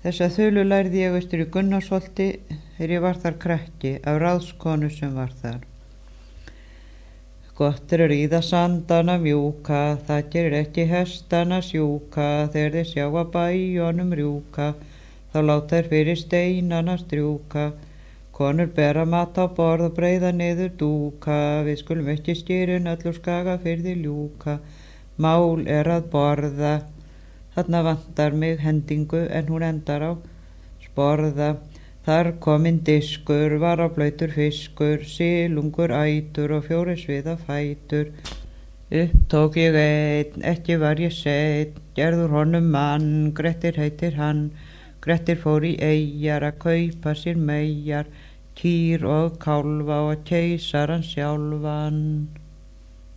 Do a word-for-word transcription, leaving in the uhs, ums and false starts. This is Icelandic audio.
Þessa þulu lærði ég austur í Gunnarsholti þegar ég var þar krakki af ráðskonu sem var þar. Gott er að ríða sandana mjúka, það gerir ekki hestana sjúka, þegar þeir sjá að bæjónum rjúka, þá láta þeir fyrir steinana strjúka. Konur bera mat á borð og breiða niður dúka, við skulum ekki skýrin öllur Skagafirði ljúka. Mál er að borða, þarna vantar mig hendingu en hún endar á sporða. Þar kominn diskur, var á blautur fiskur, silungur ætur og fjóri sviða fætur. Upp tók ég einn, ekki var ég seinn, gerður honum mann, Grettir heitir hann. Grettir fór í eyjar að kaupa sér meyjar, kýr og kálfa og keisaran sjálfan.